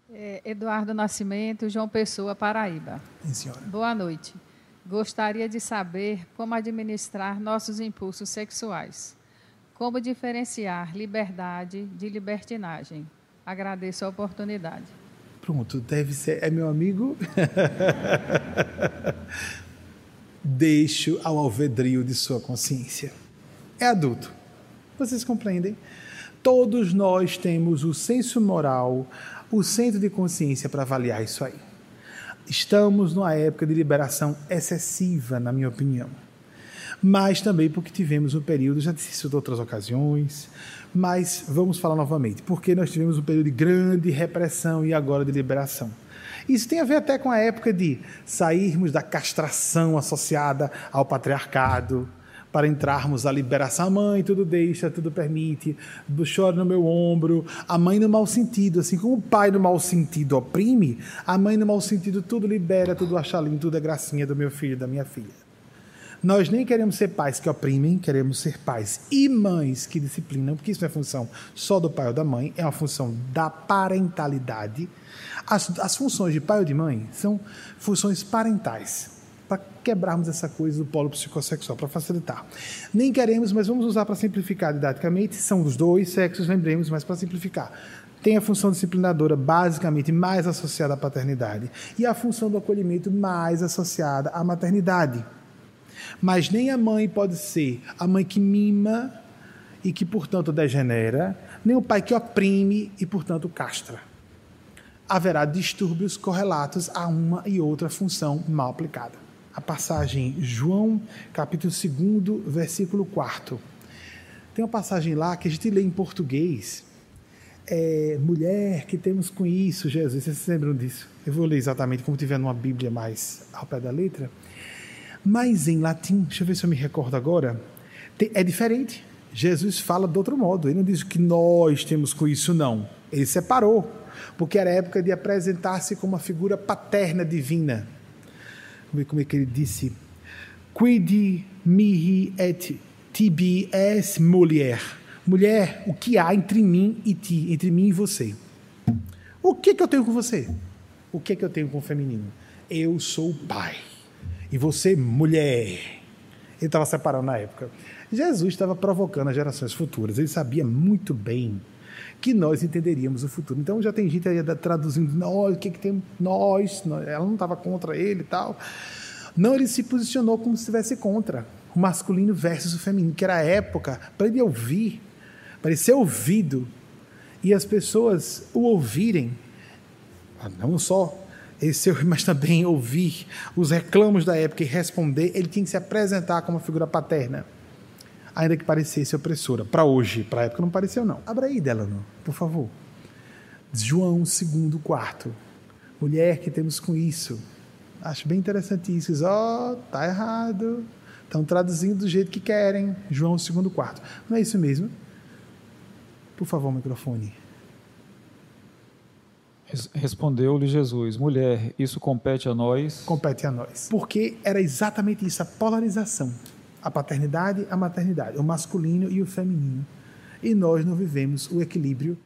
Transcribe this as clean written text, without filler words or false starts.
Eduardo Nascimento, João Pessoa, Paraíba. Sim, senhora. Boa noite. Gostaria de saber como administrar nossos impulsos sexuais. Como diferenciar liberdade de libertinagem. Agradeço a oportunidade. Pronto, deve ser. É meu amigo? Deixo ao alvedrio de sua consciência. É adulto. Vocês compreendem? Todos nós temos o senso moral, o centro de consciência para avaliar isso aí. Estamos numa época de liberação excessiva, na minha opinião. Mas também porque tivemos um período, já disse isso em outras ocasiões, mas vamos falar novamente, porque nós tivemos um período de grande repressão e agora de liberação. Isso tem a ver até com a época de sairmos da castração associada ao patriarcado, para entrarmos na liberação. A mãe tudo deixa, tudo permite, chora no meu ombro. A mãe no mau sentido, assim como o pai no mau sentido oprime, a mãe no mau sentido tudo libera, tudo acha lindo, tudo é gracinha do meu filho, da minha filha. Nós nem queremos ser pais que oprimem, queremos ser pais e mães que disciplinam, porque isso não é função só do pai ou da mãe, é uma função da parentalidade. As funções de pai ou de mãe são funções parentais, para quebrarmos essa coisa do polo psicossexual, para facilitar. Nem queremos, mas vamos usar para simplificar didaticamente, são os dois sexos, lembremos, mas para simplificar. Tem a função disciplinadora basicamente mais associada à paternidade e a função do acolhimento mais associada à maternidade. Mas nem a mãe pode ser a mãe que mima e que, portanto, degenera, nem o pai que oprime e, portanto, castra. Haverá distúrbios correlatos a uma e outra função mal aplicada. A passagem João, capítulo 2, versículo 4. Tem uma passagem lá que a gente lê em português. Mulher, que temos com isso, Jesus, vocês se lembram disso? Eu vou ler exatamente como tiver numa Bíblia mais ao pé da letra. Mas em latim, deixa eu ver se eu me recordo agora, é diferente. Jesus fala de outro modo. Ele não diz que nós temos com isso, não. Ele separou, porque era a época de apresentar-se como uma figura paterna divina. Como é que ele disse? Quid mihi et tibi es mulher. Mulher, o que há entre mim e ti, entre mim e você? O que eu tenho com você? O que eu tenho com o feminino? Eu sou o pai. E você, mulher. Ele estava separando na época. Jesus estava provocando as gerações futuras. Ele sabia muito bem que nós entenderíamos o futuro. Então já tem gente aí traduzindo, nós, o que tem nós? Ela não estava contra ele e tal. Não, ele se posicionou como se estivesse contra o masculino versus o feminino, que era a época para ele ouvir, para ele ser ouvido e as pessoas o ouvirem, não só mas também ouvir os reclamos da época e responder. Ele tinha que se apresentar como uma figura paterna, ainda que parecesse opressora. Para hoje, para a época não pareceu, não. Abra aí, Delano, por favor. João 2:4. Mulher, que temos com isso? Acho bem interessante isso. Tá errado. Estão traduzindo do jeito que querem. João 2:4. Não é isso mesmo? Por favor, microfone. Respondeu-lhe Jesus: mulher, isso compete a nós? Compete a nós. Porque era exatamente isso, a polarização. A paternidade, a maternidade, o masculino e o feminino. E nós não vivemos o equilíbrio